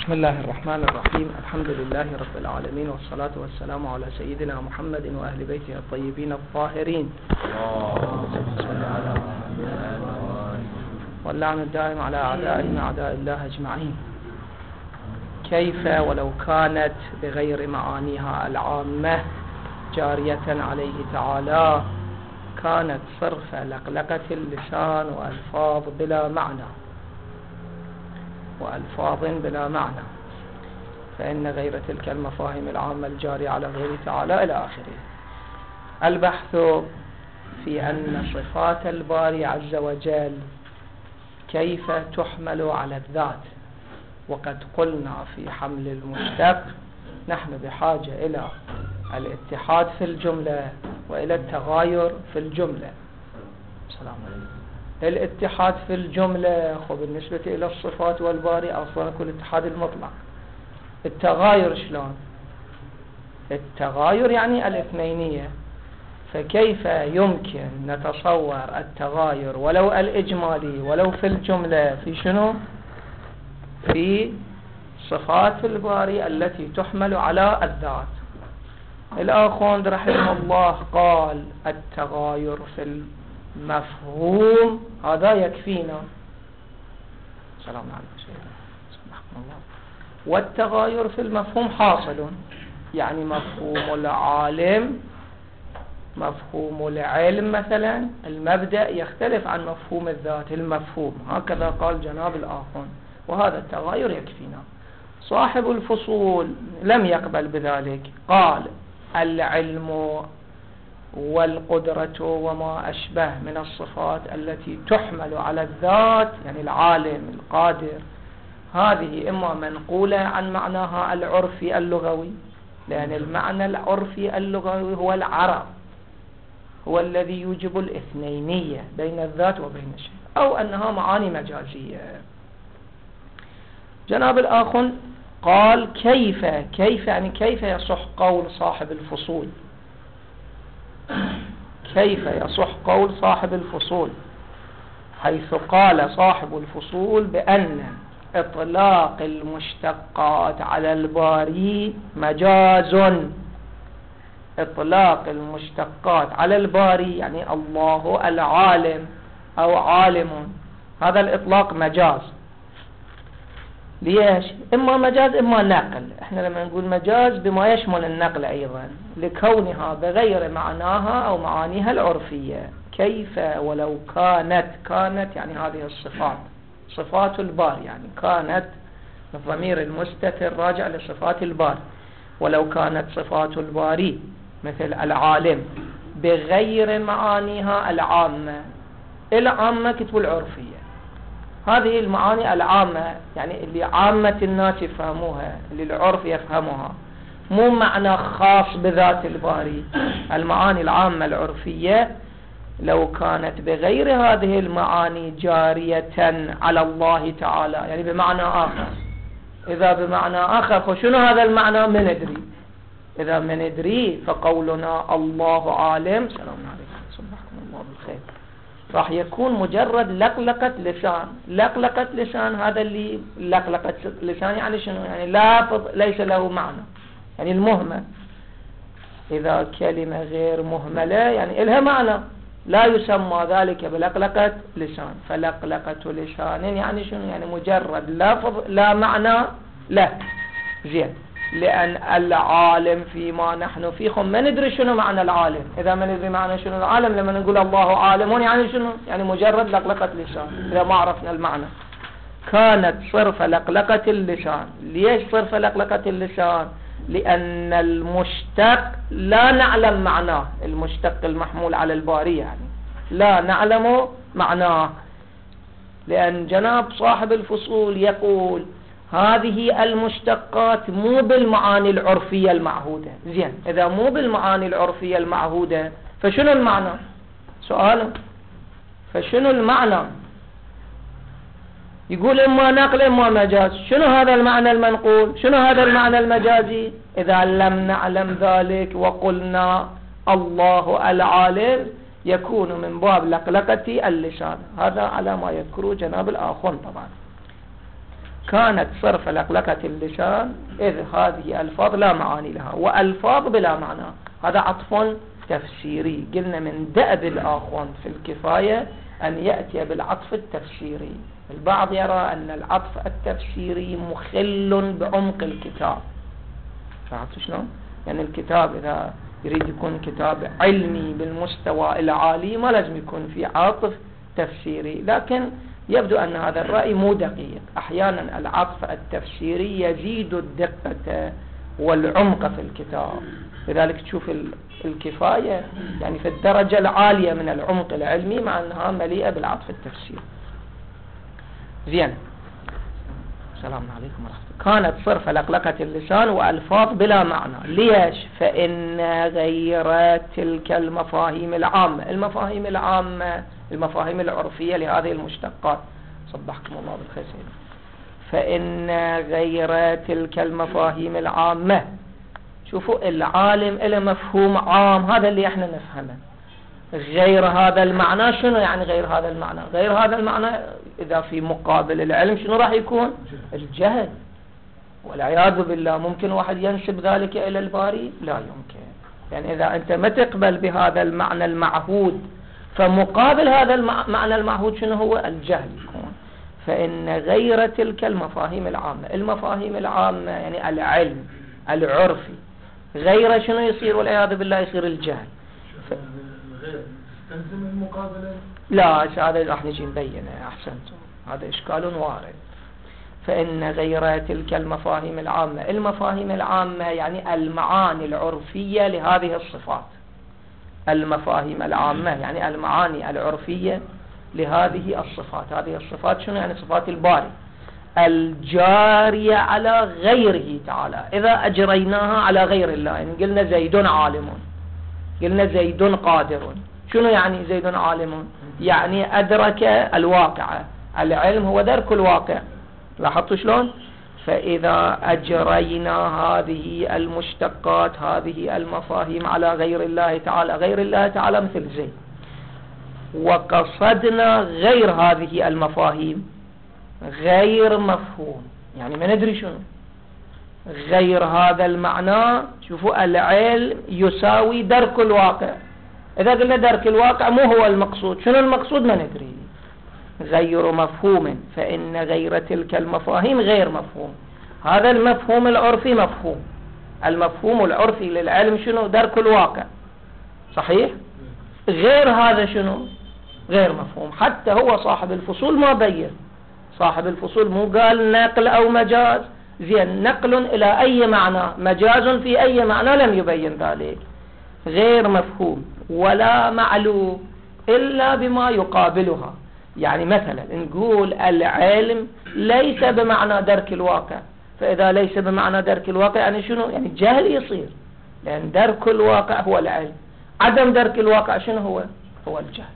بسم الله الرحمن الرحيم. الحمد لله رب العالمين، والصلاة والسلام على سيدنا محمد وأهل بيته الطيبين الطاهرين، واللعن الدائم على أعدائهم أعداء الله أجمعين. كيف ولو كانت بغير معانيها العامة جارية عليه تعالى كانت صرف لقلقة اللسان وألفاظ بلا معنى، فإن غير تلك المفاهيم العامة الجارية على غيره تعالى إلى آخره. البحث في أن صفات الباري عز وجل كيف تحمل على الذات. وقد قلنا في حمل المشتق نحن بحاجة إلى الاتحاد في الجملة وإلى التغاير في الجملة. السلام عليكم. الاتحاد في الجملة بالنسبة إلى الصفات والباري أصلا كل اتحاد المطلق. التغاير شلون؟ التغاير يعني الاثنينية، فكيف يمكن نتصور التغاير ولو الإجمالي ولو في الجملة في شنو؟ في صفات الباري التي تحمل على الذات. الآخوند رحمه الله قال التغاير في المفهوم هذا يكفينا. سلام عليكم سبحان الله. والتغاير في المفهوم حاصل، يعني مفهوم العلم مثلا المبدأ يختلف عن مفهوم الذات المفهوم، هكذا قال جناب الآخوند، وهذا التغاير يكفينا. صاحب الفصول لم يقبل بذلك، قال العلم والقدرة وما أشبه من الصفات التي تحمل على الذات، يعني العالم القادر، هذه إما منقولة عن معناها العرفي اللغوي، لأن المعنى العرفي اللغوي هو العرب، هو الذي يوجب الاثنينية بين الذات وبين الشيء، أو أنها معاني مجازية. جناب الآخوند قال كيف يعني كيف يصح قول صاحب الفصول، كيف يصح قول صاحب الفصول حيث قال صاحب الفصول بأن إطلاق المشتقات على الباري مجاز. إطلاق المشتقات على الباري يعني الله العالم أو عالم، هذا الإطلاق مجاز. ليش؟ إما مجاز إما نقل. إحنا لما نقول مجاز بما يشمل النقل أيضا، لكونها بغير معناها أو معانيها العرفية. كيف ولو كانت يعني هذه الصفات صفات الباري، يعني كانت الضمير المستتر راجع لصفات الباري. ولو كانت صفات الباري مثل العالم بغير معانيها العامة كتبوا العرفية، هذه المعاني العامة يعني اللي عامة الناس يفهموها، اللي العرف يفهمها، مو معنى خاص بذات الباري. المعاني العامة العرفية لو كانت بغير هذه المعاني جارية على الله تعالى، يعني بمعنى آخر. إذا بمعنى آخر شنو هذا المعنى؟ ما ندري. إذا ما ندري فقولنا الله عالم، سلام عليكم صبحكم الله بالخير، راح يكون مجرد لقلقة لسان. لقلقة لسان هذا اللي لقلقة لسان يعني شنو؟ يعني ليس له معنى، يعني المهمل. إذا كلمة غير مهملة يعني إلها معنى، لا يسمى ذلك بلقلقة لسان. فلقلقة لسان يعني شنو؟ يعني مجرد لفظ لا معنى له. زين، لأن العالم فيما نحن فيه ما ندري شنو معنى العالم. إذا ما ندري معنى شنو العالم لما نقول الله عالم يعني شنو؟ يعني مجرد لقلقة لسان إذا ما عرفنا المعنى. كانت صرف لقلقة اللسان. ليش صرف لقلقة اللسان؟ لأن المشتق لا نعلم معناه، المشتق المحمول على الباري يعني لا نعلم معناه. لأن جناب صاحب الفصول يقول هذه المشتقات مو بالمعاني العرفية المعهودة. زين، إذا مو بالمعاني العرفية المعهودة فشنو المعنى؟ سؤال، فشنو المعنى؟ يقول إما نقل إما مجاز. شنو هذا المعنى المنقول؟ شنو هذا المعنى المجازي؟ إذا لم نعلم ذلك وقلنا الله العالم يكون من باب لقلقة اللسان. هذا على ما يذكره جناب الآخوند طبعا. كانت صرف لقلقة اللسان إذ هذه ألفاظ لا معاني لها وألفاظ بلا معنى. هذا عطف تفسيري. قلنا من دأب الآخوان في الكفاية أن يأتي بالعطف التفسيري. البعض يرى أن العطف التفسيري مخل بعمق الكتاب. فهمت شلون؟ يعني الكتاب إذا يريد يكون كتاب علمي بالمستوى العالي ما لازم يكون في عطف تفسيري، لكن يبدو أن هذا الرأي مو دقيق. أحيانا العطف التفسيري يزيد الدقة والعمق في الكتاب، لذلك تشوف الكفاية يعني في الدرجة العالية من العمق العلمي مع أنها مليئة بالعطف التفسيري. زين، السلام عليكم ورحمة الله. كانت صرف لقلقة اللسان وألفاظ بلا معنى. ليش؟ فإن غير تلك المفاهيم العامة، المفاهيم العامة المفاهيم العرفية لهذه المشتقات، صبحكم الله بالخير. فإن غير تلك المفاهيم العامة، شوفوا العالم له مفهوم عام، هذا اللي احنا نفهمه. غير هذا المعنى شنو يعني غير هذا المعنى؟ غير هذا المعنى إذا في مقابل العلم شنو راح يكون؟ الجهل والعياذ بالله. ممكن واحد ينسب ذلك إلى الباري؟ لا يمكن. يعني إذا أنت ما تقبل بهذا المعنى المعهود فمقابل هذا المعنى المعهود شنو هو؟ الجهل يكون. فإن غير تلك المفاهيم العامة، المفاهيم العامة يعني العلم العرفي، غير شنو يصير والعياذ بالله؟ يصير الجهل. غير تلزم المقابلة؟ لا، هذا راح نجي نبينه. أحسنتم، هذا إشكال وارد. فإن غير تلك المفاهيم العامة، المفاهيم العامة يعني المعاني العرفية لهذه الصفات. المفاهيم العامة يعني المعاني العرفية لهذه الصفات. هذه الصفات شنو يعني؟ صفات الباري الجارية على غيره تعالى. إذا أجريناها على غير الله، يعني قلنا زيد عالم، قلنا زيد قادر، شنو يعني زيد عالم؟ يعني أدرك الواقع. العلم هو درك الواقع. لاحظتوا شلون؟ فإذا أجرينا هذه المشتقات هذه المفاهيم على غير الله تعالى، غير الله تعالى مثل زيد، وقصدنا غير هذه المفاهيم غير مفهوم، يعني ما ندري شنو غير هذا المعنى. شوفوا العلم يساوي درك الواقع. إذا قلنا درك الواقع مو هو المقصود، شنو المقصود ما ندري. غير مفهوم، فإن غير تلك المفاهيم غير مفهوم. هذا المفهوم العرفي مفهوم. المفهوم العرفي للعلم شنو؟ درك الواقع، صحيح؟ غير هذا شنو؟ غير مفهوم. حتى هو صاحب الفصول ما بين. صاحب الفصول مو قال نقل أو مجاز؟ زين، نقل إلى أي معنى، مجاز في أي معنى، لم يبين ذلك. غير مفهوم ولا معلوم إلا بما يقابلها. يعني مثلا نقول العلم ليس بمعنى درك الواقع، فإذا ليس بمعنى درك الواقع يعني شنو؟ يعني جهل يصير، لأن درك الواقع هو العلم. عدم درك الواقع شنو هو؟ هو الجهل.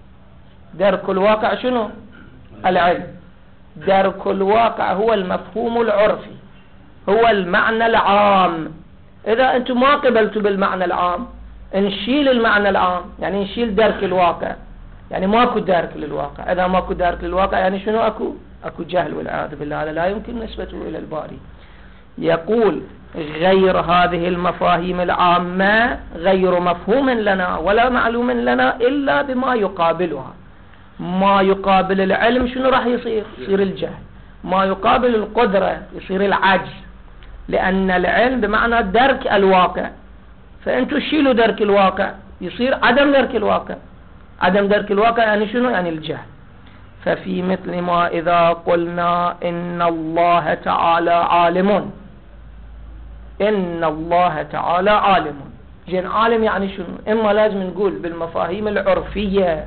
درك الواقع شنو؟ العلم. درك الواقع هو المفهوم العرفي، هو المعنى العام. إذا أنتم ما قبلتوا بالمعنى العام نشيل المعنى العام، يعني نشيل درك الواقع، يعني ماكو درك للواقع. إذا ماكو درك للواقع يعني شنو؟ أكو جهل والعياذ بالله. هذا لا يمكن نسبته إلى الباري. يقول غير هذه المفاهيم العامة غير مفهوم لنا ولا معلوم لنا إلا بما يقابلها. ما يقابل العلم شنو راح يصير؟ يصير الجهل. ما يقابل القدرة يصير العجز، لأن العلم بمعنى درك الواقع، فأنتوا شيلوا درك الواقع يصير عدم درك الواقع. عدم درك الواقع يعني شنو؟ يعني الجهل. ففي مثل ما إذا قلنا إن الله تعالى عالم، إن الله تعالى عالم. جن عالم يعني شنو؟ إما لازم نقول بالمفاهيم العرفية،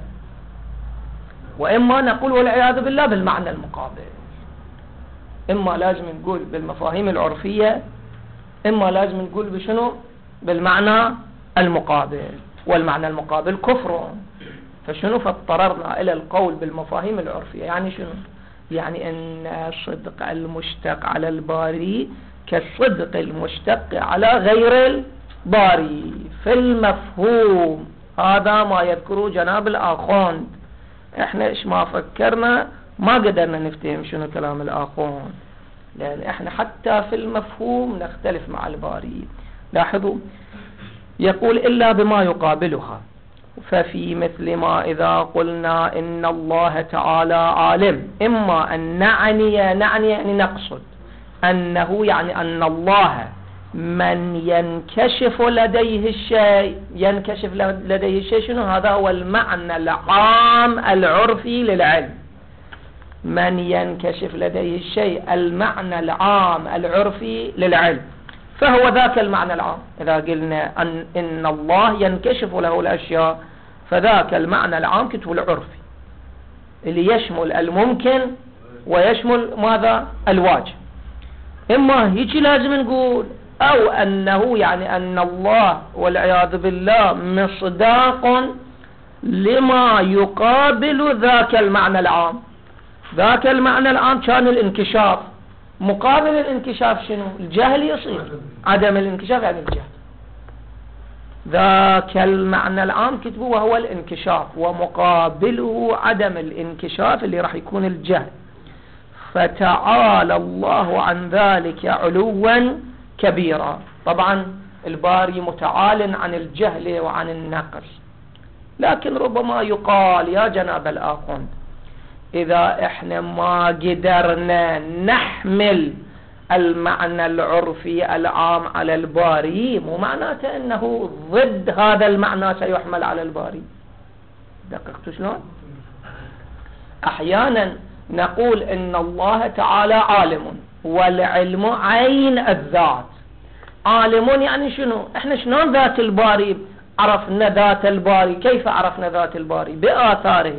وإما نقول والعياذ بالله بالمعنى المقابل. إما لازم نقول بالمفاهيم العرفية، إما لازم نقول بشنو؟ بالمعنى المقابل، والمعنى المقابل كفر. فشنو؟ فاضطررنا إلى القول بالمفاهيم العرفية. يعني شنو؟ يعني أن صدق المشتق على الباري كالصدق المشتق على غير الباري في المفهوم. هذا ما يذكره جناب الآخوند. احنا ايش ما فكرنا ما قدرنا نفتهم شنو كلام الآخوند. لأن احنا حتى في المفهوم نختلف مع الباري. لاحظوا يقول إلا بما يقابلها. ففي مثل ما إذا قلنا إن الله تعالى عالم، إما أن نعني يعني نقصد أنه يعني أن الله من ينكشف لديه الشيء، ينكشف لديه الشيء شنو؟ هذا هو المعنى العام العرفي للعلم. من ينكشف لديه الشيء المعنى العام العرفي للعلم، فهو ذاك المعنى العام. إذا قلنا إن الله ينكشف له الأشياء، فذاك المعنى العام كتب العرفي اللي يشمل الممكن ويشمل ماذا؟ الواجب. إما هيك لازم نقول، أو أنه يعني أن الله والعياذ بالله مصداق لما يقابل ذاك المعنى العام. ذاك المعنى العام كان الانكشاف، مقابل الانكشاف شنو؟ الجهل يصير، عدم الانكشاف يعني الجهل. ذاك المعنى العام كتبه وهو الانكشاف، ومقابله عدم الانكشاف اللي راح يكون الجهل. فتعالى الله عن ذلك علوا كبيرا. طبعا الباري متعال عن الجهل وعن النقص، لكن ربما يقال يا جناب الآخوند، إذا احنا ما قدرنا نحمل المعنى العرفي العام على الباري، مو معناته أنه ضد هذا المعنى سيحمل على الباري. دققتوا شلون؟ أحيانا نقول إن الله تعالى عالم، والعلم عين الذات. عالم يعني شنو؟ احنا شلون ذات الباري عرفنا ذات الباري؟ كيف عرفنا ذات الباري؟ بآثاره،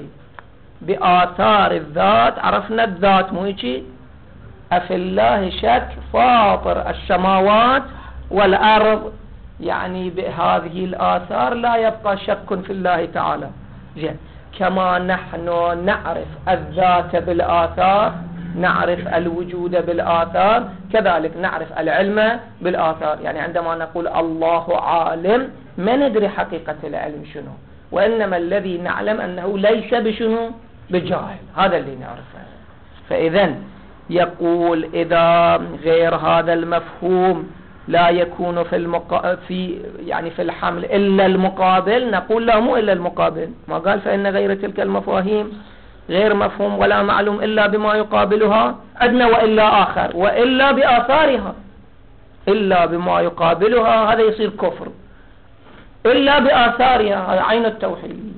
بآثار الذات عرفنا الذات. مو هيك؟ أفي الله شك فاطر السماوات والأرض، يعني بهذه الآثار لا يبقى شك في الله تعالى. زين، كما نحن نعرف الذات بالآثار، نعرف الوجود بالآثار، كذلك نعرف العلم بالآثار. يعني عندما نقول الله عالم ما ندري حقيقة العلم شنو، وإنما الذي نعلم أنه ليس بشنو؟ بجاهل. هذا اللي نعرفه. فإذا يقول إذا غير هذا المفهوم لا يكون في يعني في الحمل إلا المقابل، نقول لا، مو إلا المقابل. ما قال فإن غير تلك المفاهيم غير مفهوم ولا معلوم إلا بما يقابلها أدنى، وإلا آخر، وإلا بآثارها. إلا بما يقابلها هذا يصير كفر، إلا بآثارها هذا عين التوحيد.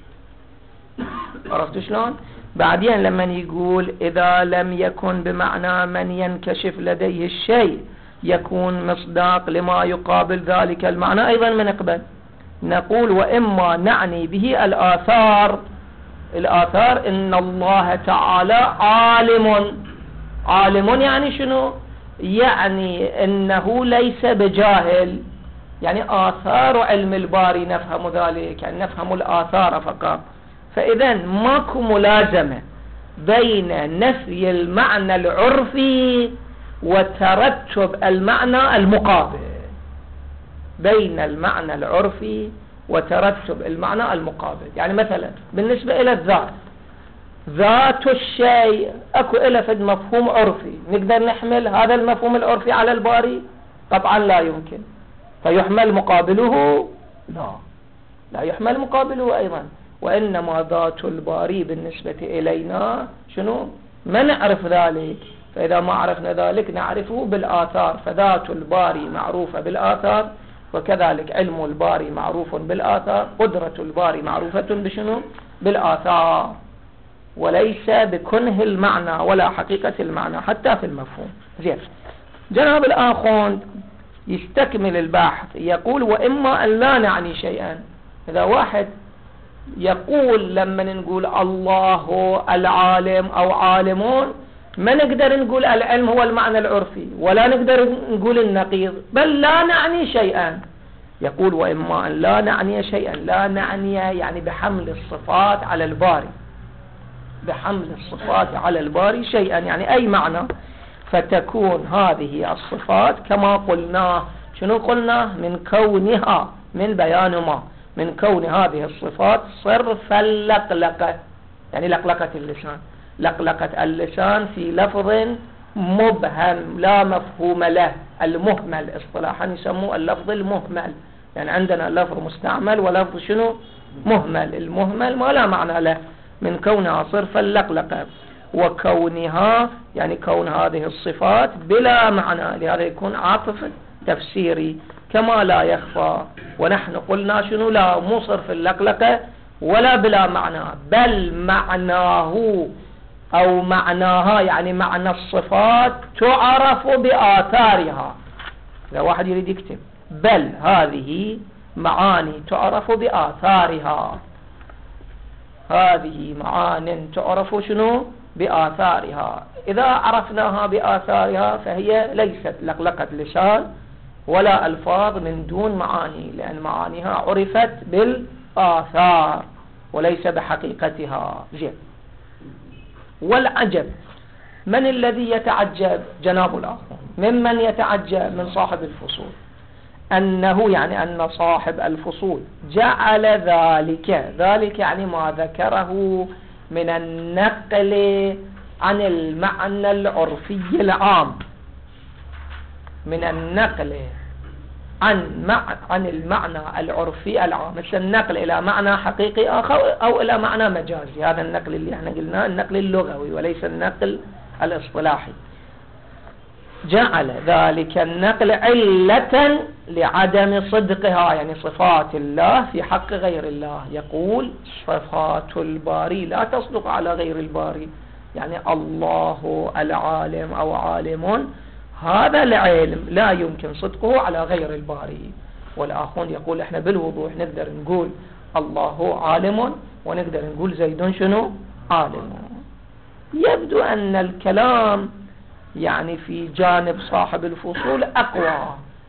عرفتوا شلون؟ بعدين لما يقول إذا لم يكن بمعنى من ينكشف لديه الشيء يكون مصداق لما يقابل ذلك المعنى، أيضا من قبل نقول وإما نعني به الآثار. الآثار إن الله تعالى عالم. عالم يعني شنو؟ يعني إنه ليس بجاهل، يعني آثار علم الباري نفهم ذلك، يعني نفهم الآثار فقط. فإذا ماكو ملازمة بين نفي المعنى العرفي وترتب المعنى المقابل، بين المعنى العرفي وترتب المعنى المقابل. يعني مثلا بالنسبة إلى الذات، ذات الشيء أكو إلى فد مفهوم عرفي، نقدر نحمل هذا المفهوم العرفي على الباري؟ طبعا لا يمكن. فيحمل مقابله؟ لا يحمل مقابله أيضا. وإنما ذات الباري بالنسبة إلينا شنو؟ ما نعرف ذلك. فإذا ما عرفنا ذلك نعرفه بالآثار. فذات الباري معروفة بالآثار، وكذلك علم الباري معروف بالآثار، قدرة الباري معروفة بشنو؟ بالآثار، وليس بكنه المعنى ولا حقيقة المعنى حتى في المفهوم. زين، جناب الآخوند يستكمل البحث يقول وإما أن لا نعني شيئا. إذا واحد يقول لما نقول الله العالم أو عالمون ما نقدر نقول العلم هو المعنى العرفي، ولا نقدر نقول النقيض، بل لا نعني شيئا. يقول وإما أن لا نعني شيئا. لا نعني يعني بحمل الصفات على الباري، بحمل الصفات على الباري شيئا، يعني أي معنى. فتكون هذه الصفات كما قلناه. شنو قلنا؟ من كونها، من بيان ما، من كون هذه الصفات صرف اللقلقة، يعني لقلقة اللسان، لقلقة اللسان في لفظ مبهم لا مفهوم له، المهمل اصطلاحا يسموه اللفظ المهمل، يعني عندنا لفظ مستعمل ولفظ شنو مهمل. المهمل ما لا معنى له من كونها صرف اللقلقة وكونها يعني كون هذه الصفات بلا معنى، لهذا يكون عاطف تفسيري كما لا يخفى. ونحن قلنا شنو لا مو صرف اللقلقة ولا بلا معنى، بل معناه أو معناها يعني معنى الصفات تعرف بآثارها. إذا واحد يريد يكتب بل هذه معاني تعرف بآثارها، هذه معان تعرف شنو بآثارها. إذا عرفناها بآثارها فهي ليست لقلقة لسان ولا ألفاظ من دون معاني، لأن معانيها عرفت بالآثار وليس بحقيقتها. جيد. والعجب من الذي يتعجب؟ جناب الآخر ممن يتعجب من صاحب الفصول أنه يعني أن صاحب الفصول جعل ذلك يعني ما ذكره من النقل عن المعنى العرفي العام، من النقل عن المعنى العرفي العام، مثل النقل إلى معنى حقيقي آخر أو إلى معنى مجازي. هذا النقل اللي احنا قلناه النقل اللغوي وليس النقل الاصطلاحي. جعل ذلك النقل علة لعدم صدقها، يعني صفات الله في حق غير الله. يقول صفات الباري لا تصدق على غير الباري، يعني الله العالم أو عالم، هذا العلم لا يمكن صدقه على غير الباري. والآخرون يقول احنا بالوضوح نقدر نقول الله عالم ونقدر نقول زيد شنو عالم. يبدو أن الكلام يعني في جانب صاحب الفصول أقوى.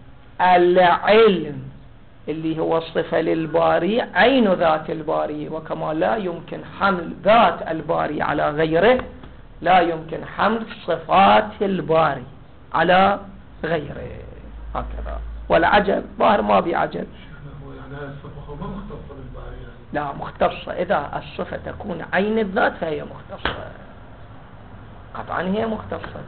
العلم اللي هو الصفة للباري عين ذات الباري، وكما لا يمكن حمل ذات الباري على غيره لا يمكن حمل صفات الباري على غيره. هكذا. والعجب ظاهر ما بعجب، يعني هذه الصفة ما مختصة بالباري يعني. لا مختصة، إذا الصفة تكون عين الذات فهي مختصة، قطعا هي مختصة.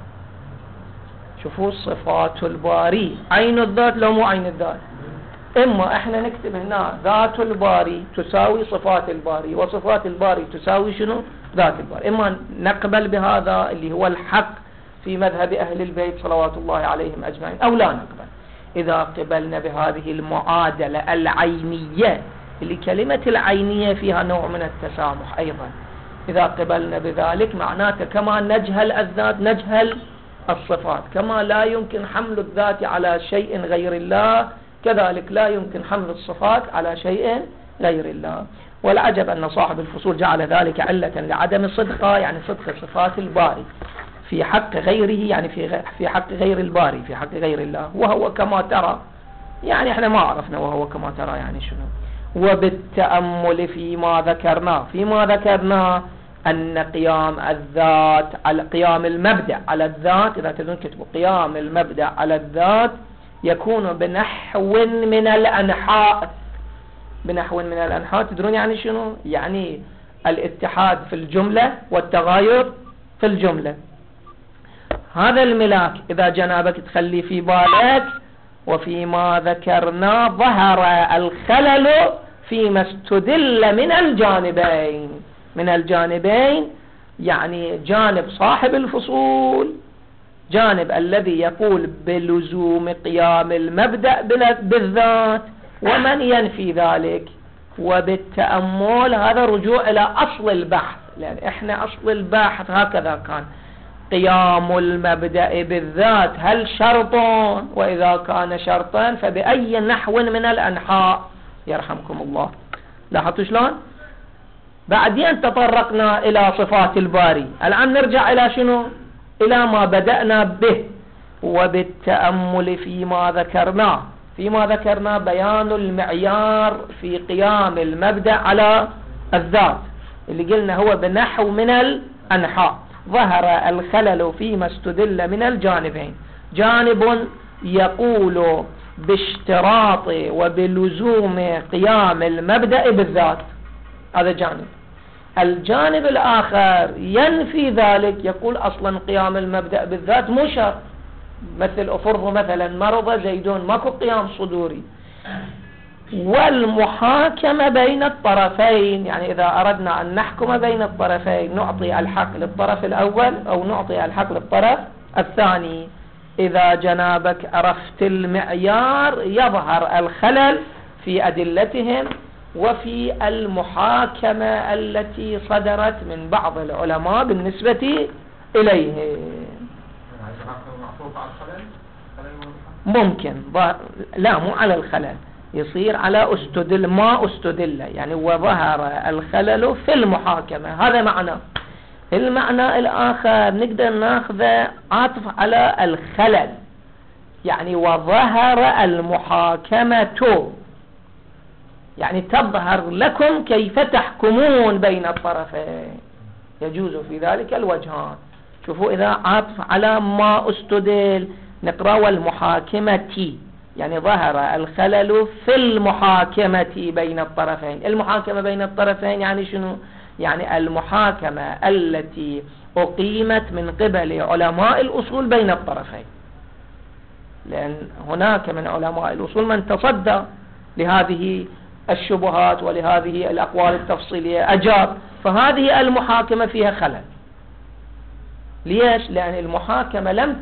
شوفوا صفات الباري عين الذات لو مو عين الذات. إما احنا نكتب هنا ذات الباري تساوي صفات الباري وصفات الباري تساوي شنو ذات الباري، إما نقبل بهذا اللي هو الحق في مذهب أهل البيت صلوات الله عليهم أجمعين أو لا نقبل. إذا قبلنا بهذه المعادلة العينية اللي كلمة العينية فيها نوع من التسامح أيضا، إذا قبلنا بذلك معناته كما نجهل الذات نجهل الصفات، كما لا يمكن حمل الذات على شيء غير الله كذلك لا يمكن حمل الصفات على شيء غير الله. والعجب أن صاحب الفصول جعل ذلك علة لعدم صدقه، يعني صدق صفات الباري في حق غيره، يعني في حق غير الباري في حق غير الله. وهو كما ترى، يعني احنا ما عرفنا وهو كما ترى يعني شنو. وبالتأمل فيما ذكرنا أن قيام الذات على قيام المبدأ على الذات، إذا تريدون كتبوا قيام المبدأ على الذات يكون بنحو من الأنحاء. بنحو من الأنحاء تدرون يعني شنو؟ يعني الاتحاد في الجملة والتغاير في الجملة. هذا الملاك إذا جنابك تخلي في بالك وفيما ذكرنا ظهر الخلل فيما استدل من الجانبين، يعني جانب صاحب الفصول، جانب الذي يقول بلزوم قيام المبدأ بالذات ومن ينفي ذلك. وبالتأمل هذا رجوع إلى أصل البحث، لأن إحنا أصل البحث هكذا كان قيام المبدأ بالذات هل شرط، وإذا كان شرطا فبأي نحو من الأنحاء. يرحمكم الله. لاحظتوا شلون؟ بعدين تطرقنا إلى صفات الباري، الآن نرجع إلى شنو؟ إلى ما بدأنا به. وبالتأمل فيما ذكرنا بيان المعيار في قيام المبدأ على الذات اللي قلنا هو بنحو من الأنحاء. ظهر الخلل فيما استدل من الجانبين، جانب يقول باشتراط وبلزوم قيام المبدأ بالذات، هذا جانب، الجانب الآخر ينفي ذلك، يقول أصلا قيام المبدأ بالذات مو شرط، مثل أفرض مثلا مرض زيدون ماكو قيام صدوري. والمحاكمة بين الطرفين، يعني إذا أردنا أن نحكم بين الطرفين نعطي الحق للطرف الأول أو نعطي الحق للطرف الثاني. إذا جنابك عرفت المعيار يظهر الخلل في أدلتهم وفي المحاكمة التي صدرت من بعض العلماء بالنسبة إليهم. ممكن لا مو على الخلل، يصير على استدل ما استدل، يعني وظهر الخلل في المحاكمة، هذا معنى. المعنى الآخر نقدر ناخذه عاطف على الخلل، يعني وظهر المحاكمة، يعني تظهر لكم كيف تحكمون بين الطرفين، يجوز في ذلك الوجهان. شوفوا إذا عاطف على ما استدل نقرأ والمحاكمة، يعني ظهر الخلل في المحاكمة بين الطرفين. المحاكمة بين الطرفين يعني شنو؟ يعني المحاكمة التي أقيمت من قبل علماء الأصول بين الطرفين، لأن هناك من علماء الأصول من تصدى لهذه الشبهات ولهذه الأقوال التفصيلية أجاب، فهذه المحاكمة فيها خلل. ليش؟ لأن المحاكمة لم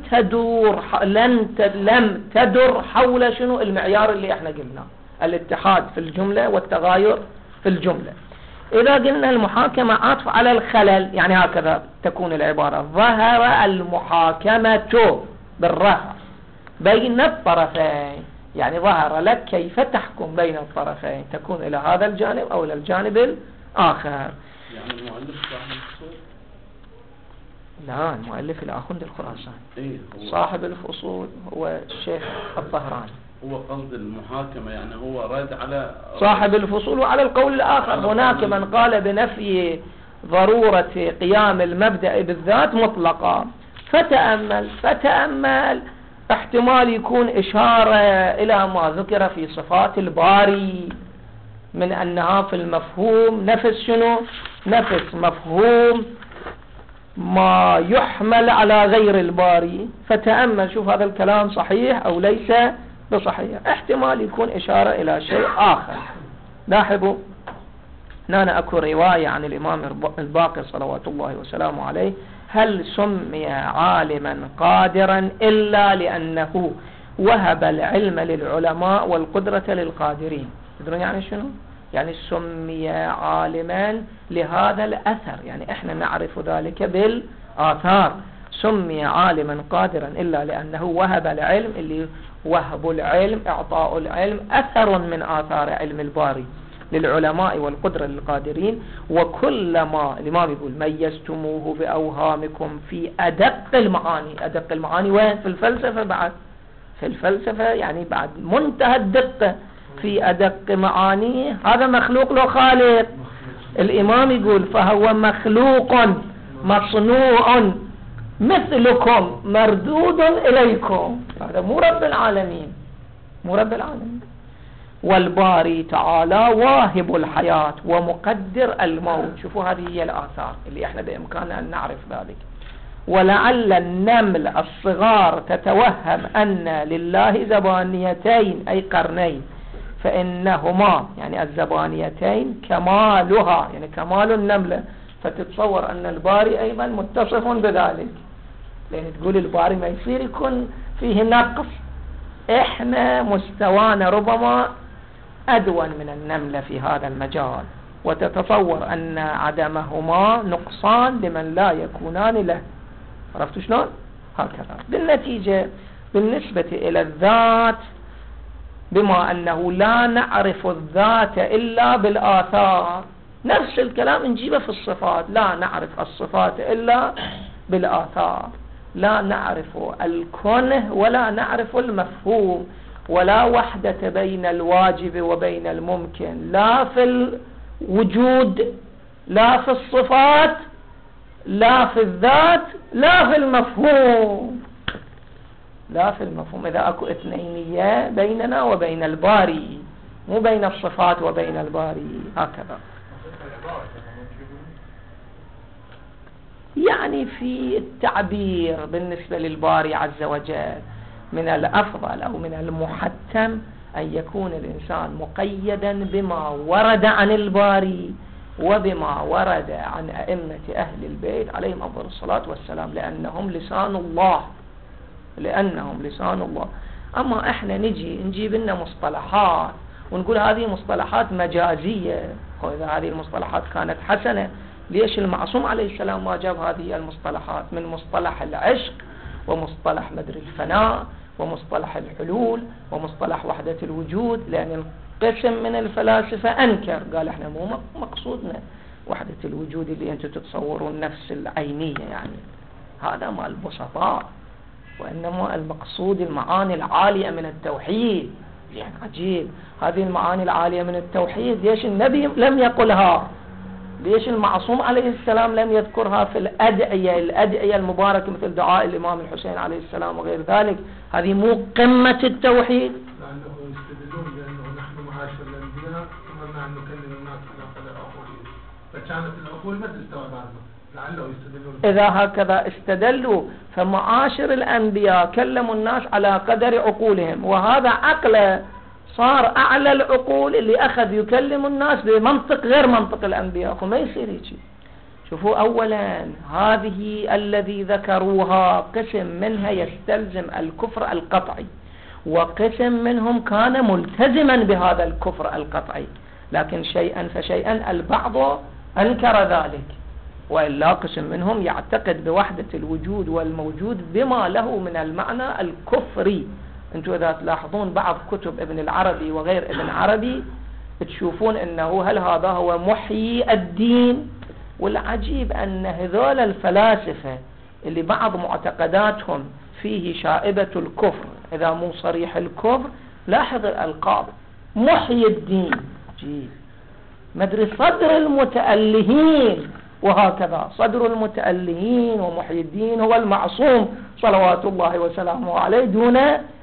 تدر حول شنو؟ المعيار اللي احنا قلنا، الاتحاد في الجملة والتغاير في الجملة. إذا قلنا المحاكمة عاطف على الخلل، يعني هكذا تكون العبارة: ظهر المحاكمة بالرفع بين الطرفين، يعني ظهر لك كيف تحكم بين الطرفين، تكون إلى هذا الجانب أو إلى الجانب الآخر. يعني المؤلف صاحب الفصول؟ لا، المؤلف الآخوند الخراساني. إيه صاحب الفصول هو الشيخ الطهراني. هو قصد المحاكمة يعني هو رد على صاحب الفصول. وعلى القول الآخر هناك من قال بنفي ضرورة قيام المبدأ بالذات مطلقا. فتأمل احتمال يكون إشارة إلى ما ذكر في صفات الباري من أنها في المفهوم نفس شنو؟ نفس مفهوم ما يحمل على غير الباري. فتأمل شوف هذا الكلام صحيح أو ليس بصحيح. احتمال يكون إشارة إلى شيء آخر. لاحظوا هنا أكو رواية عن الإمام الباقر صلوات الله وسلامه عليه: هل سمي عالما قادرا إلا لأنه وهب العلم للعلماء والقدرة للقادرين. تدرون يعني شنو؟ يعني سمي عالما لهذا الأثر، يعني احنا نعرف ذلك بالآثار. سمي عالما قادرا إلا لأنه وهب العلم، اللي وهب العلم إعطاء العلم أثر من آثار علم الباري للعلماء والقدرة للقادرين. وكلما الإمام يقول ميزتموه بأوهامكم في أدق المعاني. أدق المعاني وين؟ في الفلسفة. بعد في الفلسفة يعني بعد منتهى الدقة في أدق معانيه. هذا مخلوق له خالق. الإمام يقول فهو مخلوق مصنوع مثلكم مردود إليكم. هذا مو رب العالمين، مو رب العالمين. والباري تعالى واهب الحياة ومقدر الموت. شوفوا هذه هي الآثار اللي احنا بإمكاننا أن نعرف ذلك. ولعل النمل الصغار تتوهم أن لله زبانيتين أي قرنين، فإنهما يعني الزبانيتين كمالها، يعني كمال النملة، فتتصور أن الباري أيضا متصف بذلك، لأن تقول الباري ما يصير يكون فيه نقص. احنا مستوانا ربما أدون من النملة في هذا المجال، وتتصور أن عدمهما نقصان لمن لا يكونان له. عرفتوا شلون؟ هكذا. بالنتيجة بالنسبة إلى الذات، بما أنه لا نعرف الذات إلا بالآثار، نفس الكلام نجيبه في الصفات. لا نعرف الصفات إلا بالآثار. لا نعرف الكونه ولا نعرف المفهوم، ولا وحدة بين الواجب وبين الممكن، لا في الوجود، لا في الصفات، لا في الذات، لا في المفهوم. لا في المفهوم. إذا أكو اثنينية بيننا وبين الباري، مو بين الصفات وبين الباري. هكذا. يعني في التعبير بالنسبة للباري عز وجل من الأفضل أو من المحتم أن يكون الإنسان مقيدا بما ورد عن الباري وبما ورد عن أئمة أهل البيت عليهم أفضل الصلاة والسلام، لأنهم لسان الله. أما إحنا نجيب لنا مصطلحات ونقول هذه مصطلحات مجازية، وإذا هذه المصطلحات كانت حسنة ليش المعصوم عليه السلام ما جاب هذه المصطلحات من مصطلح العشق ومصطلح مدري الفناء ومصطلح الحلول ومصطلح وحدة الوجود؟ لأن القسم من الفلاسفة أنكر، قال احنا مو مقصودنا وحدة الوجود اللي انتم تتصورون النفس العينية، يعني هذا مال البسطاء، وإنما المقصود المعاني العالية من التوحيد. يعني عجيب هذه المعاني العالية من التوحيد ليش النبي لم يقلها؟ ليش المعصوم عليه السلام لم يذكرها في الأدعية المباركة مثل دعاء الإمام الحسين عليه السلام وغير ذلك؟ هذه مو قمة التوحيد؟ لأنه يستدلون بأنه نحن معاشر الأنبياء أمرنا أن نكلم الناس على قدر عقولهم، فكانت العقول ما تستوعب لعله يستدلون. إذا هكذا استدلوا فمعاشر الأنبياء كلموا الناس على قدر عقولهم، وهذا عقله صار أعلى العقول اللي أخذ يكلم الناس بمنطق غير منطق الأنبياء، فما يصير هيك. شوفوا أولا هذه الذي ذكروها قسم منها يستلزم الكفر القطعي، وقسم منهم كان ملتزما بهذا الكفر القطعي، لكن شيئا فشيئا البعض أنكر ذلك، وإلا قسم منهم يعتقد بوحدة الوجود والموجود بما له من المعنى الكفري. انتم إذا تلاحظون بعض كتب ابن العربي وغير ابن عربي تشوفون انه هل هذا هو محيي الدين؟ والعجيب ان هذول الفلاسفة اللي بعض معتقداتهم فيه شائبة الكفر اذا مو صريح الكفر، لاحظ الألقاب محيي الدين، عجيب، مدري صدر المتألهين، وهكذا صدر المتألهين ومحيي الدين هو المعصوم صلوات الله وسلامه عليه دون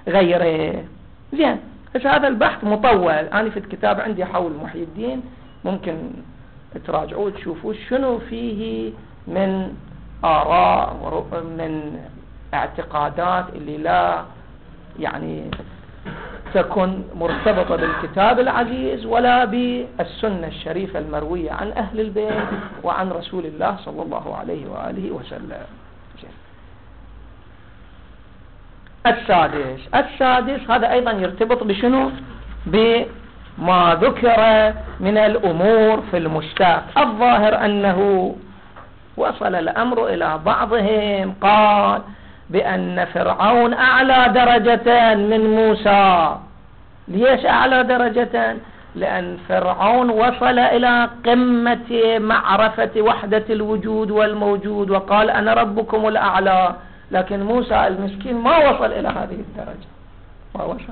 غيره. زين، بس هذا البحث مطول، أنا في الكتاب عندي حول محيي الدين ممكن تراجعوا تشوفوا شنو فيه من آراء من اعتقادات اللي لا يعني تكون مرتبطة بالكتاب العزيز ولا بالسنة الشريفة المروية عن أهل البيت وعن رسول الله صلى الله عليه وآله وسلم. السادس هذا أيضا يرتبط بشنو؟ بما ذكر من الأمور في المشتاق. الظاهر أنه وصل الأمر إلى بعضهم قال بأن فرعون أعلى درجة من موسى. ليش أعلى درجة؟ لأن فرعون وصل إلى قمة معرفة وحدة الوجود والموجود وقال أنا ربكم الأعلى، لكن موسى المسكين ما وصل إلى هذه الدرجة، ما وصل.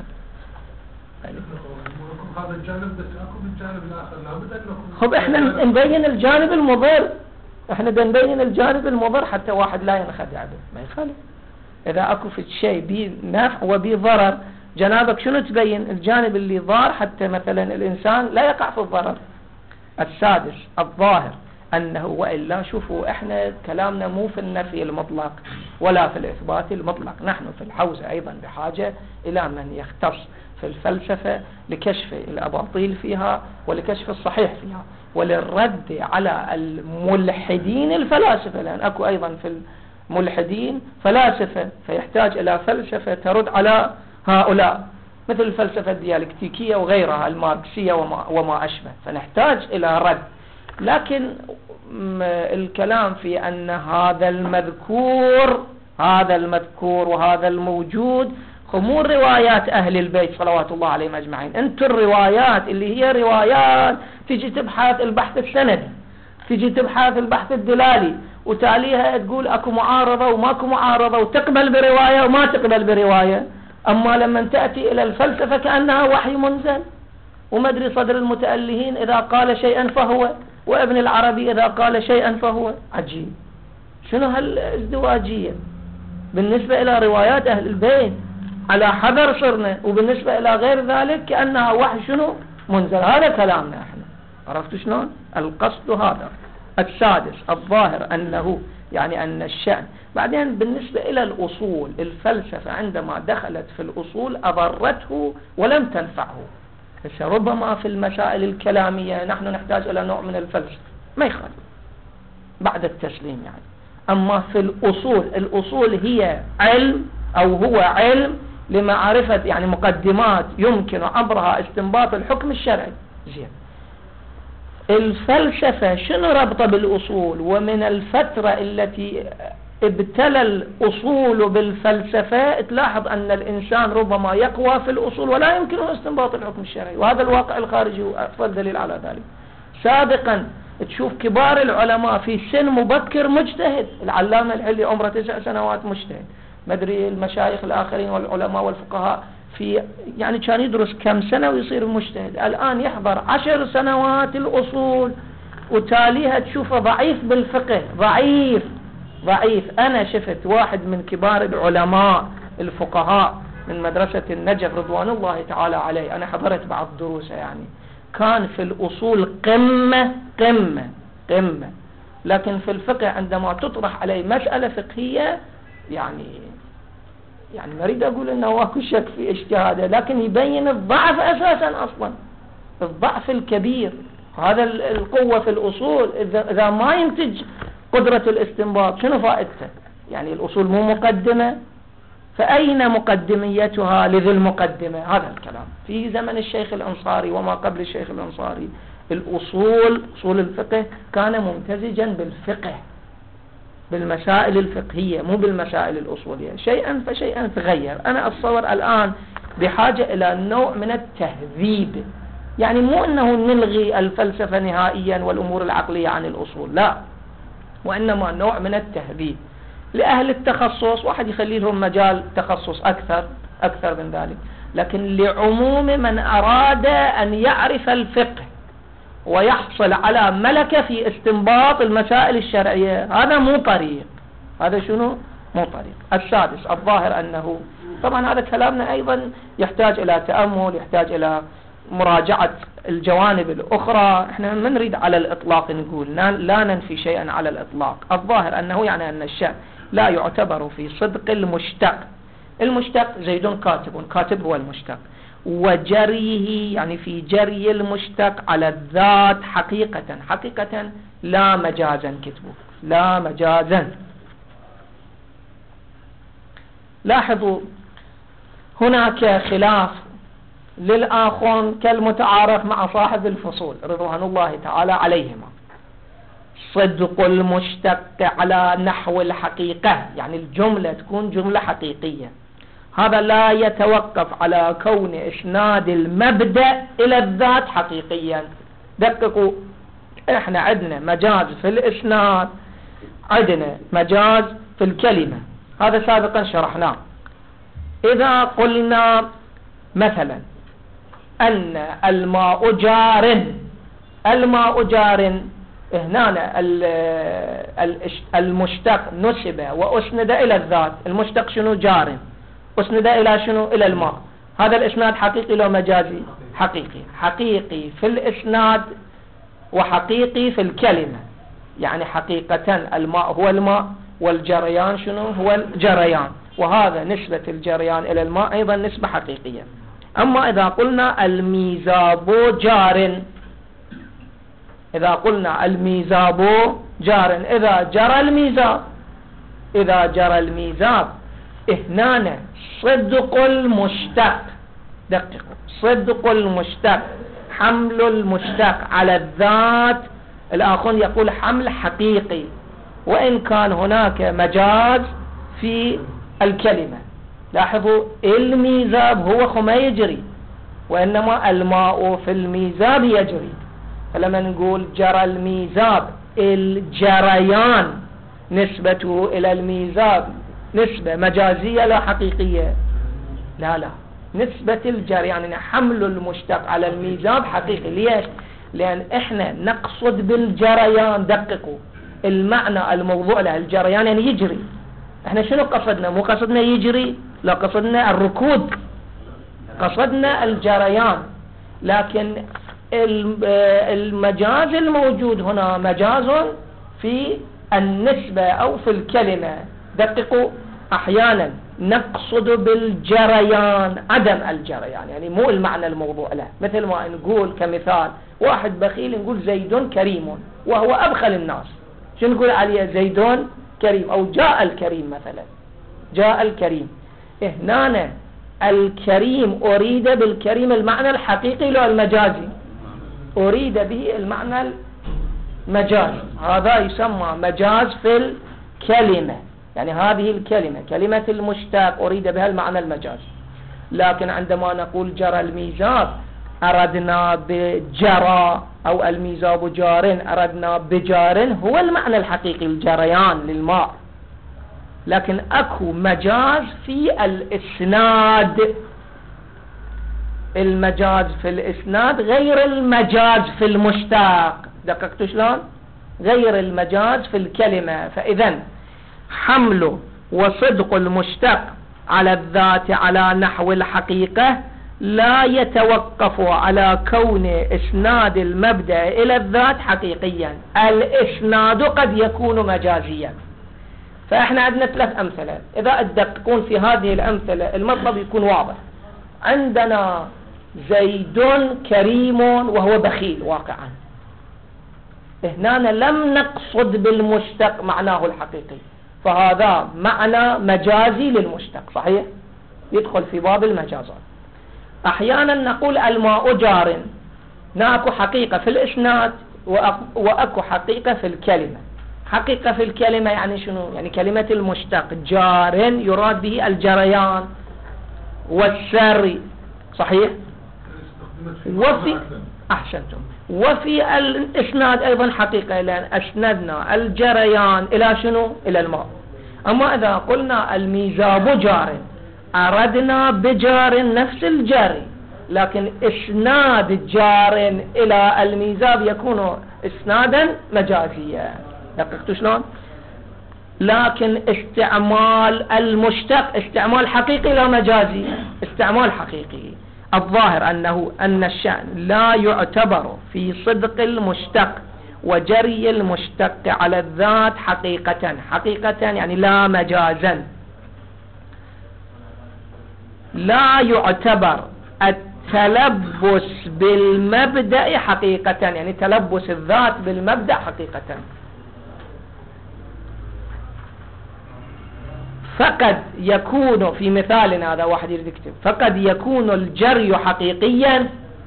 هذا الجانب بس أكو بالجانب الآخر لابد أنكم خب إحنا نبين الجانب المضر، إحنا بنبين الجانب المضر حتى واحد لا ينخدع به، ما يخالف. إذا أكو في شيء بي نفع وبي ضرر جنابك شنو تبين؟ الجانب اللي ضار حتى مثلا الإنسان لا يقع في الضرر. السادس الظاهر أنه وإلا شوفوا إحنا كلامنا مو في النفي المطلق ولا في الإثبات المطلق، نحن في الحوزة أيضا بحاجة إلى من يختص في الفلسفة لكشف الأباطيل فيها ولكشف الصحيح فيها وللرد على الملحدين الفلاسفة، لأن أكو أيضا في الملحدين فلاسفة، فيحتاج إلى فلسفة ترد على هؤلاء مثل الفلسفة الديالكتيكية وغيرها الماركسية وما أشبه، فنحتاج إلى رد. لكن الكلام في أن هذا المذكور وهذا الموجود مو روايات أهل البيت صلوات الله عليهم أجمعين. أنتم الروايات اللي هي روايات تجي تبحث البحث السندي، تجي تبحث البحث الدلالي، وتاليها تقول أكو معارضة وماكو معارضة، وتقبل برواية وما تقبل برواية. أما لما تأتي إلى الفلسفة كأنها وحي منزل، ومدري صدر المتألهين إذا قال شيئا فهو، وابن العربي إذا قال شيئا فهو. عجيب، شنو هالازدواجية؟ بالنسبة إلى روايات أهل البيت على حذر صرنا، وبالنسبة إلى غير ذلك كأنها وحي شنو منزل. هذا كلامنا احنا، عرفتوا شلون؟ القصد هذا. السادس الظاهر أنه يعني أن الشأن. بعدين بالنسبة إلى الأصول، الفلسفة عندما دخلت في الأصول أضرته ولم تنفعه. ربما في المسائل الكلامية نحن نحتاج إلى نوع من الفلسفة ما يخالف بعد التسليم يعني. أما في الأصول هي علم أو هو علم لمعرفة يعني مقدمات يمكن عبرها استنباط الحكم الشرعي. زين، الفلسفة شنو ربطه بالأصول؟ ومن الفترة التي ابتلى الأصول بالفلسفة تلاحظ أن الإنسان ربما يقوى في الأصول ولا يمكنه استنباط الحكم الشرعي، وهذا الواقع الخارجي أفضل دليل على ذلك. سابقا تشوف كبار العلماء في سن مبكر مجتهد، العلامة العلي عمره 9 سنوات مجتهد، مدري المشايخ الآخرين والعلماء والفقهاء في يعني كان يدرس كم سنة ويصير مجتهد، الآن يحضر 10 سنوات الأصول وتاليها تشوفه ضعيف بالفقه، ضعيف. أنا شفت واحد من كبار العلماء الفقهاء من مدرسة النجف رضوان الله تعالى عليه، أنا حضرت بعض دروسه، يعني كان في الأصول قمة، لكن في الفقه عندما تطرح عليه مسألة فقهية يعني ما اريد اقول انه واكو شك في اجتهاده، لكن يبين الضعف اساسا، اصلا الضعف الكبير. هذا القوة في الأصول إذا ما ينتج قدرة الاستنباط شنو فائدته؟ يعني الأصول مو مقدمة، فأين مقدميتها لذي المقدمة؟ هذا الكلام في زمن الشيخ الأنصاري وما قبل الشيخ الأنصاري. أصول الفقه كان ممتزجا بالفقه، بالمسائل الفقهية مو بالمسائل الأصولية، شيئا فشيئا تغير. أنا أتصور الآن بحاجة إلى نوع من التهذيب، يعني مو أنه نلغي الفلسفة نهائيا والأمور العقلية عن الأصول، لا، وإنما نوع من التهذيب لأهل التخصص، واحد يخلي لهم مجال تخصص أكثر من ذلك، لكن لعموم من أراد أن يعرف الفقه ويحصل على ملكة في استنباط المسائل الشرعية، هذا مو طريق. هذا شنو؟ مو طريق. السادس، الظاهر أنه طبعا هذا كلامنا أيضا يحتاج إلى تأمل، يحتاج إلى مراجعة الجوانب الأخرى. احنا ما نريد على الإطلاق نقول، لا ننفي شيئا على الإطلاق. الظاهر أنه يعني أن الشأن لا يعتبر في صدق المشتق. المشتق زيد كاتب هو المشتق، وجريه يعني في جري المشتق على الذات حقيقة لا مجازا، كتبه لا مجازا. لاحظوا هناك خلاف للآخر كالمتعارف مع صاحب الفصول رضوان الله تعالى عليهما. صدق المشتق على نحو الحقيقة، يعني الجملة تكون جملة حقيقية، هذا لا يتوقف على كون إسناد المبدأ إلى الذات حقيقيا. دققوا، احنا عندنا مجاز في الإسناد، عندنا مجاز في الكلمة، هذا سابقا شرحناه. إذا قلنا مثلا أن الماء جار، هنا المشتق نسب وأسند إلى الذات. المشتق شنو؟ جار، أسند إلى شنو؟ إلى الماء. هذا الإسناد حقيقي لو مجازي؟ حقيقي في الإسناد وحقيقي في الكلمة، يعني حقيقة الماء هو الماء والجريان شنو؟ هو الجريان، وهذا نسبة الجريان إلى الماء أيضا نسبة حقيقية. أما إذا قلنا الميزاب جار، إذا قلنا الميزاب جار، إذا جرى الميزاب هنا صدق المشتق، دققوا، صدق المشتق، حمل المشتق على الذات، الآخر يقول حمل حقيقي، وإن كان هناك مجاز في الكلمة. لاحظوا الميزاب هو ما يجري، وإنما الماء في الميزاب يجري. فلما نقول جرى الميزاب، الجريان نسبته إلى الميزاب نسبة مجازية لا حقيقية، لا نسبة الجريان يعني حمل المشتق على الميزاب حقيقي. ليش؟ لأن احنا نقصد بالجريان، دققوا المعنى الموضوع له الجريان يعني يجري. احنا شنو قصدنا؟ مو قصدنا يجري، لا قصدنا الركود، قصدنا الجريان. لكن المجاز الموجود هنا مجاز في النسبة أو في الكلمة، دققوا، أحيانا نقصد بالجريان عدم الجريان، يعني مو المعنى الموضوع له، مثل ما نقول كمثال واحد بخيل نقول زيد كريم وهو أبخل الناس، شو نقول عليه؟ زيد كريم، أو جاء الكريم مثلا، جاء الكريم. هنا الكريم أريد بالكريم المعنى الحقيقي لو المجازي، أريد به المعنى المجاز، هذا يسمى مجاز في الكلمة، يعني هذه الكلمة كلمة المشتق أريد بها المعنى المجازي. لكن عندما نقول جرى الميزاب أردنا بجرى، أو الميزاب جار أردنا بجار، هو المعنى الحقيقي الجريان للماء، لكن أكو مجاز في الإسناد. المجاز في الإسناد غير المجاز في المشتق، دققتوا شلون؟ غير المجاز في الكلمة. فإذا حمل وصدق المشتق على الذات على نحو الحقيقة لا يتوقف على كون إسناد المبدأ إلى الذات حقيقيا، الإسناد قد يكون مجازيا. فإحنا عندنا 3 أمثلة، إذا تدققون في هذه الأمثلة المطلب يكون واضح. عندنا زيد كريم وهو بخيل واقعا، هنا لم نقصد بالمشتق معناه الحقيقي، فهذا معنى مجازي للمشتق، صحيح؟ يدخل في باب المجازات. أحيانا نقول الماء جار، ناكو حقيقة في الإسناد وأكو حقيقة في الكلمة. حقيقة في الكلمة يعني شنو؟ يعني كلمة المشتق جار يراد به الجريان والسري، صحيح؟ وفي أحسنتم، وفي الإسناد أيضا حقيقة، لأن أسندنا الجريان إلى شنو؟ إلى الماء. أما إذا قلنا الميزاب جار أردنا بجار نفس الجري، لكن إسناد جار إلى الميزاب يكون إسنادا مجازيا. دققتوا شلون؟ لكن استعمال المشتق استعمال حقيقي لا مجازي، استعمال حقيقي. الظاهر أن الشأن لا يعتبر في صدق المشتق وجري المشتق على الذات حقيقة، حقيقة يعني لا مجازا. لا يعتبر التلبس بالمبدأ حقيقة، يعني تلبس الذات بالمبدأ حقيقة. فقد يكون في مثالنا هذا، واحد يريد يكتب، فقد يكون الجري حقيقيا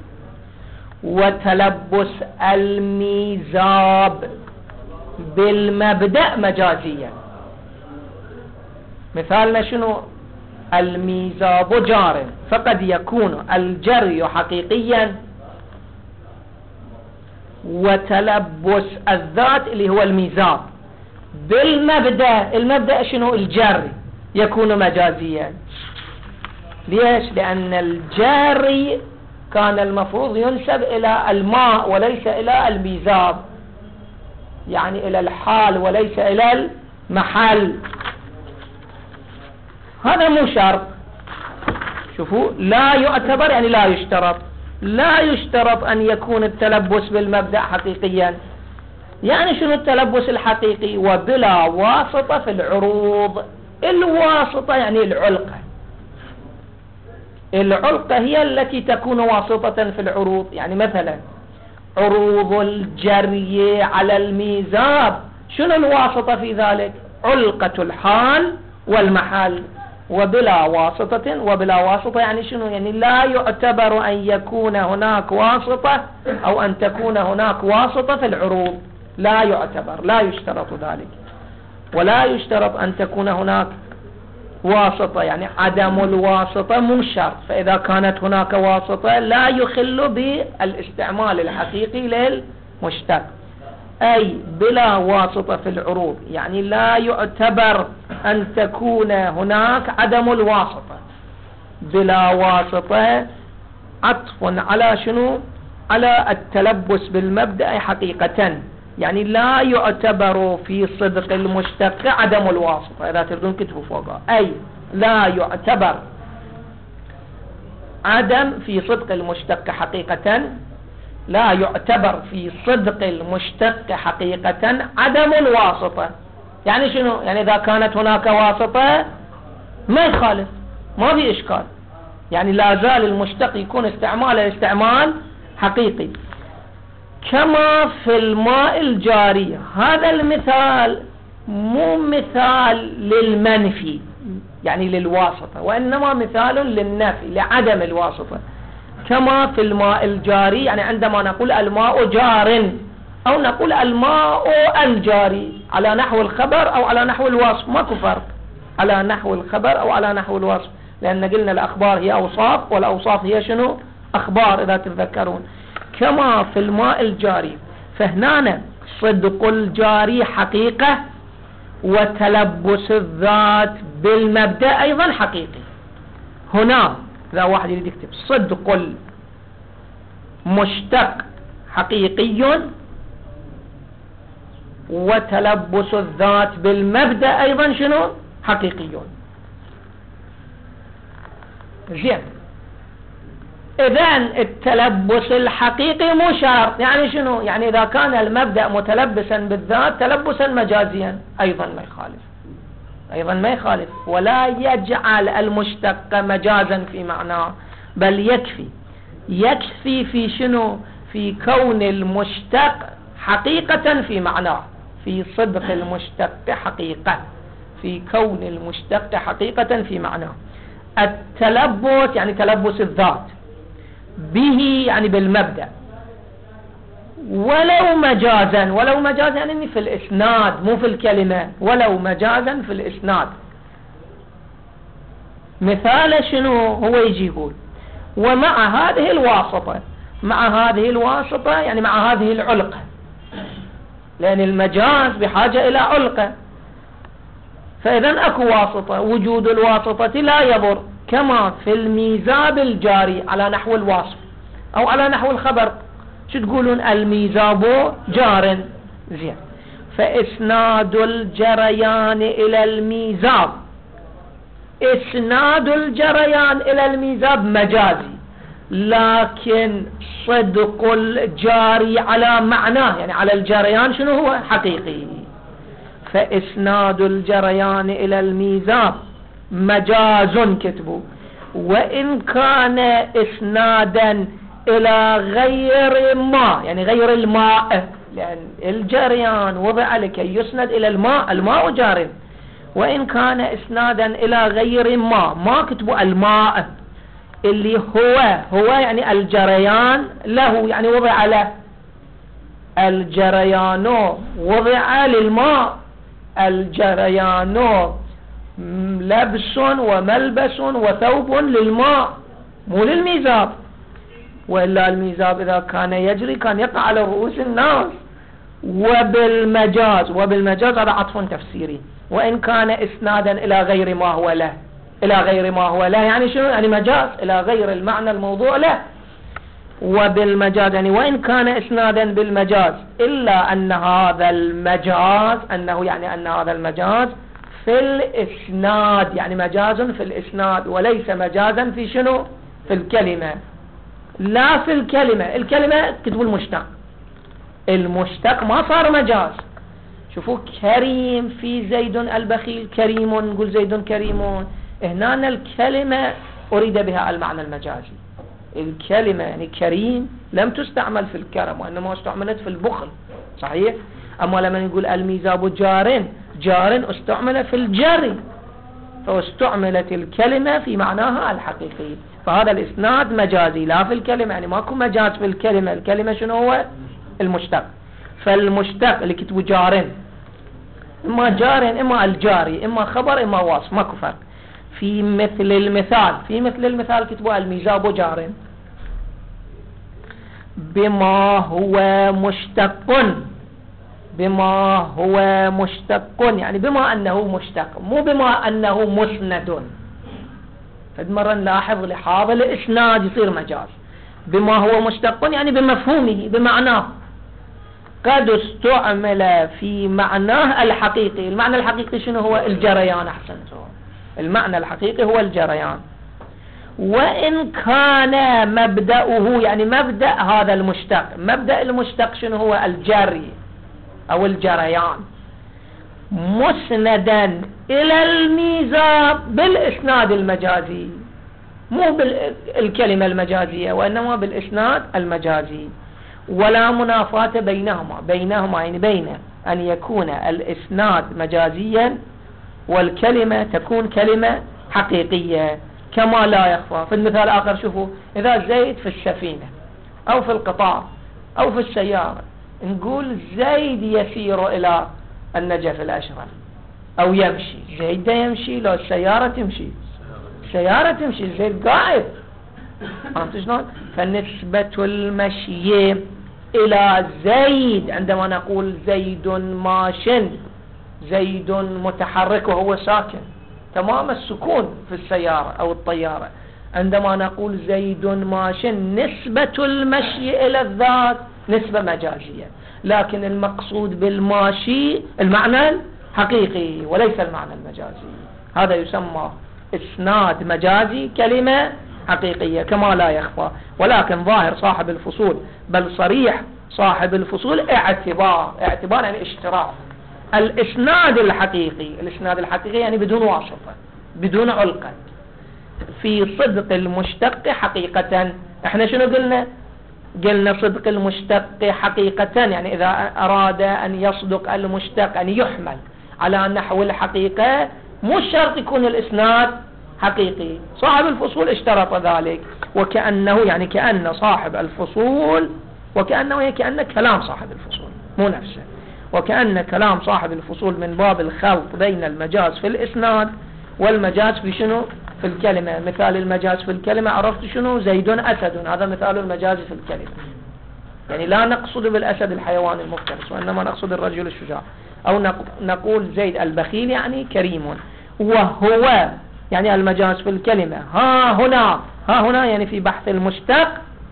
وتلبس الميزاب بالمبدأ مجازيا. مثالنا شنو؟ الميزاب جار، فقد يكون الجري حقيقيا وتلبس الذات اللي هو الميزاب بالمبدأ، المبدأ شنو؟ الجري، يكون مجازيا. ليش؟ لأن الجري كان المفروض ينسب إلى الماء وليس إلى الميزاب، يعني إلى الحال وليس إلى المحل. هذا مو شرط. شوفوا، لا يعتبر يعني لا يشترط، لا يشترط أن يكون التلبس بالمبدأ حقيقيا. يعني شنو التلبس الحقيقي؟ وبلا واسطة في العروض. الواسطة يعني العلقة، العلقة هي التي تكون واسطة في العروض. يعني مثلا عروض الجري على الميزاب، شنو الواسطة في ذلك؟ علقة الحال والمحل، وبلا واسطة. وبلا واسطة يعني شنو؟ يعني لا يعتبر أن يكون هناك واسطة أو أن تكون هناك واسطة في العروض، لا يعتبر، لا يشترط ذلك. ولا يشترط أن تكون هناك واسطة، يعني عدم الواسطة مو شرط. فإذا كانت هناك واسطة لا يخل بالاستعمال الحقيقي للمشتق. أي بلا واسطة في العروض، يعني لا يعتبر أن تكون هناك عدم الواسطة. بلا واسطة عطف على شنو؟ على التلبس بالمبدأ حقيقة، يعني لا يعتبر في صدق المشتق عدم الواسطة. إذا تردون كتبوا فوقها، أي لا يعتبر عدم في صدق المشتق حقيقة لا يعتبر في صدق المشتق حقيقة عدم الواسطة. يعني شنو؟ يعني إذا كانت هناك واسطة ما يخالف، ما في إشكال، يعني لا زال المشتق يكون استعمال حقيقي. كما في الماء الجاري، هذا المثال مو مثال للمنفي يعني للواسطة، وإنما مثال للنفي لعدم الواسطة. كما في الماء الجاري، يعني عندما نقول الماء جار أو نقول الماء الجاري على نحو الخبر أو على نحو الوصف، ماكو فرق، على نحو الخبر أو على نحو الوصف، لأن قلنا الأخبار هي أوصاف والأوصاف هي شنو؟ أخبار إذا تتذكرون. كما في الماء الجاري، فهنا صدق الجاري حقيقة، وتلبس الذات بالمبدأ أيضا حقيقي. هنا إذا واحد يريد يكتب صدق المشتق حقيقي وتلبس الذات بالمبدأ أيضا شنو؟ حقيقي. زين، إذن التلبس الحقيقي مو شرط. يعني شنو؟ يعني إذا كان المبدأ متلبسا بالذات تلبسا مجازيا أيضا ما يخالف، ولا يجعل المشتق مجازا في معناه، بل يكفي في شنو؟ في كون المشتق حقيقة في معناه، في صدق المشتق حقيقة، في كون المشتق حقيقة في معناه. التلبس يعني تلبس الذات، به يعني بالمبدأ، ولو مجازا يعني في الإسناد مو في الكلمة، ولو مجازا في الإسناد. مثال شنو؟ هو يجي يقول ومع هذه الواسطة يعني مع هذه العلقة، لأن المجاز بحاجة إلى علقة، فإذن أكو واسطة، وجود الواسطة لا يضر. كما في الميزاب الجاري على نحو الوصف أو على نحو الخبر، شو تقولون؟ الميزاب جار. زين، فإسناد الجريان إلى الميزاب، إسناد الجريان إلى الميزاب مجازي، لكن صدق الجاري على معناه يعني على الجريان شنو هو؟ حقيقي. فإسناد الجريان إلى الميزاب مجاز كتبوا، وإن كان إسنادا إلى غير ما يعني غير الماء، لأن الجريان وضع لكي يسند إلى الماء جار، وإن كان إسنادا إلى غير ما كتبوا الماء اللي هو يعني الجريان له، يعني وضع له، الجريان وضع للماء، الجريان لبس وملبس وثوب للماء مو للميزاب، وإلا الميزاب إذا كان يجري كان يقع على رؤوس الناس. وبالمجاز هذا عطف تفسيري، وإن كان إسنادا إلى غير ما هو له، يعني شنو؟ يعني مجاز إلى غير المعنى الموضوع له. وبالمجاز يعني وإن كان إسنادا بالمجاز، إلا أن هذا المجاز أن هذا المجاز في الإسناد، يعني مجاز في الإسناد وليس مجازا في شنو؟ في الكلمة. لا في الكلمة كتبوا المشتق ما صار مجاز. شوفوا كريم في زيد البخيل كريم، نقول زيد كريم، هنا الكلمة أريد بها المعنى المجازي. الكلمة يعني كريم لم تستعمل في الكرم، وإنما استعملت في البخل، صحيح؟ أما لما نقول الميزاب جار استعمل في الجر، فاستعملت الكلمة في معناها الحقيقي. فهذا الإسناد مجازي لا في الكلمة، يعني ماكو مجاز في الكلمة شنو هو؟ المشتق. فالمشتق اللي كتبوا جار، إما جار إما الجاري، إما خبر إما وصف، ماكو فرق. في مثل المثال كتبوا الميزاب جار بما هو مشتق، يعني بما أنه مشتق، مو بما أنه مسند. فمرة نلاحظ لحاظ الإسناد يصير مجاز. بما هو مشتق يعني بمفهومه بمعناه، قد استعمل في معناه الحقيقي. المعنى الحقيقي شنو هو؟ الجريان. أحسن، المعنى الحقيقي هو الجريان. وإن كان مبدأه يعني مبدأ هذا المشتق، مبدأ المشتق شنو هو؟ الجري أو الجريان، مسندا إلى الميزاب بالإسناد المجازي، مو بالكلمة المجازية وإنما بالإسناد المجازي، ولا منافاة بينهما يعني بين أن يكون الإسناد مجازيا والكلمة تكون كلمة حقيقية، كما لا يخفى. في المثال الآخر شوفوا، إذا زيد في السفينة أو في القطار أو في السيارة، نقول زيد يسير إلى النجف الأشرف أو يمشي، زيد يمشي، لو السيارة تمشي، السيارة تمشي، زيد قاعد. فهمت شلون؟ فنسبة المشي إلى زيد عندما نقول زيد ماش، زيد متحرك وهو ساكن، تمام السكون في السيارة أو الطيارة. عندما نقول زيد ماش، نسبة المشي إلى الذات نسبة مجازية، لكن المقصود بالماشي المعنى الحقيقي وليس المعنى المجازي. هذا يسمى إسناد مجازي، كلمة حقيقية كما لا يخفى. ولكن ظاهر صاحب الفصول بل صريح صاحب الفصول اعتبار يعني اشتراط الإسناد الحقيقي. الإسناد الحقيقي يعني بدون واسطة، بدون علقة، في صدق المشتق حقيقة. احنا شنو قلنا صدق المشتق حقيقة، يعني إذا أراد أن يصدق المشتق أن يحمل على نحو الحقيقة، مو شرط يكون الإسناد حقيقي. صاحب الفصول اشترط ذلك، وكأنه يعني كأن صاحب الفصول، وكأنه كأن كلام صاحب الفصول مو نفسه، وكأن كلام صاحب الفصول من باب الخلط بين المجاز في الإسناد والمجاز في شنو؟ في الكلمة. مثال المجاز في الكلمة عرفت شنو؟ زيد أسد، هذا مثال المجاز في الكلمة، يعني لا نقصد بالأسد الحيوان المفترس، وإنما نقصد الرجل الشجاع. أو نقول زيد البخيل يعني كريم، وهو يعني المجاز في الكلمة. ها هنا يعني في بحث المشتق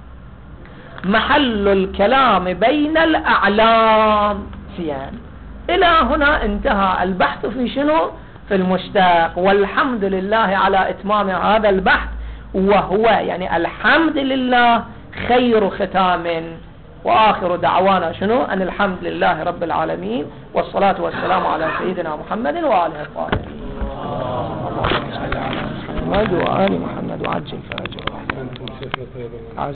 محل الكلام بين الأعلام سيان. إلى هنا انتهى البحث في شنو؟ في المشتق. والحمد لله على إتمام هذا البحث، وهو يعني الحمد لله خير ختام. وآخر دعوانا شنو؟ أن الحمد لله رب العالمين، والصلاة والسلام على سيدنا محمد وآله الطاهرين. اللهم صل على محمد وآل محمد وعجل فرجهم.